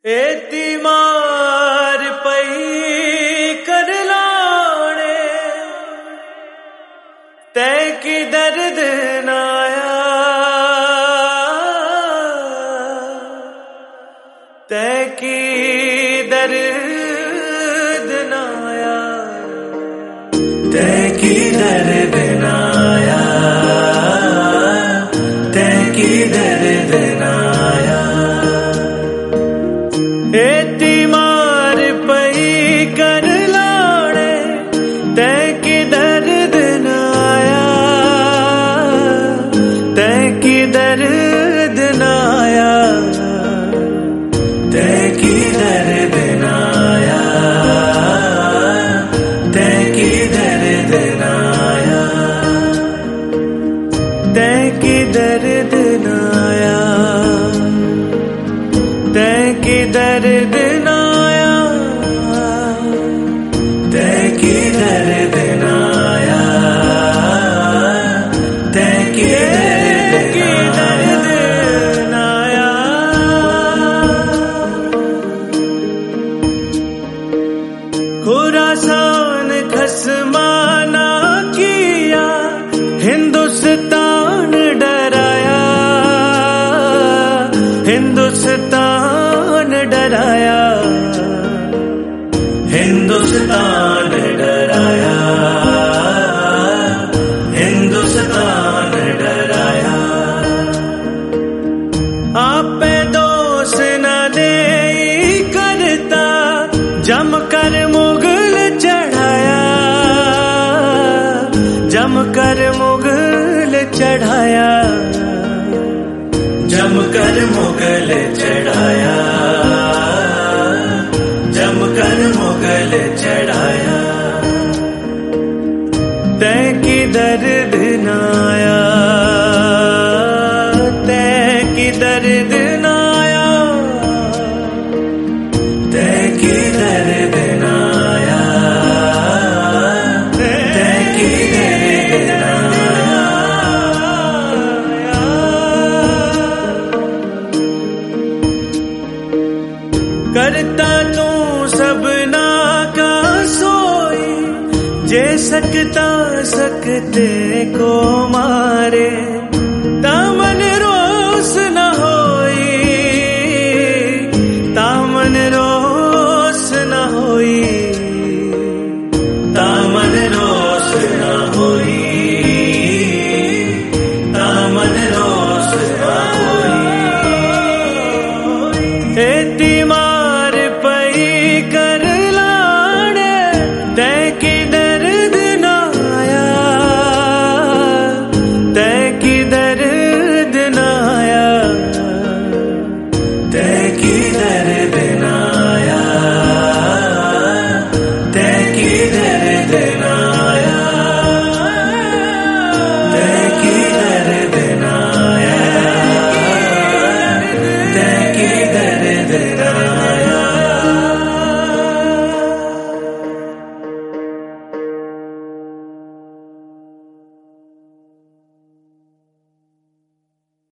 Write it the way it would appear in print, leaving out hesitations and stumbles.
एती मार पई कर लाने तै की दर्द नाया तै की दर्द नाया तै की दर्द नाया तै की दर्द नाया एती मार पई कर लाने तै की दर्द नाया तै की दर्द नाया तै की दर्द नाया तै की दर्द नाया तै की दर्द नाया तै की दर्द नाया तै की दर्द नाया तै की दर्द नाया खुरासान खसमाना किया हिंदुस्तान डराया हिंदुस्तान डराया हिंदुस्तान डराया हिंदुस्तान डराया आपे दोष न दे करता जमकर मुगल चढ़ाया जमकर मुगल चढ़ाया जमकर मुगल चढ़ाया जमकर मुगल चढ़ाया तै की दर्द नाया तै की दर्द नाया तै की दर्द नाया तै की दर्द नाया करता तू सबना का सोई जे सकता सकते को मारे।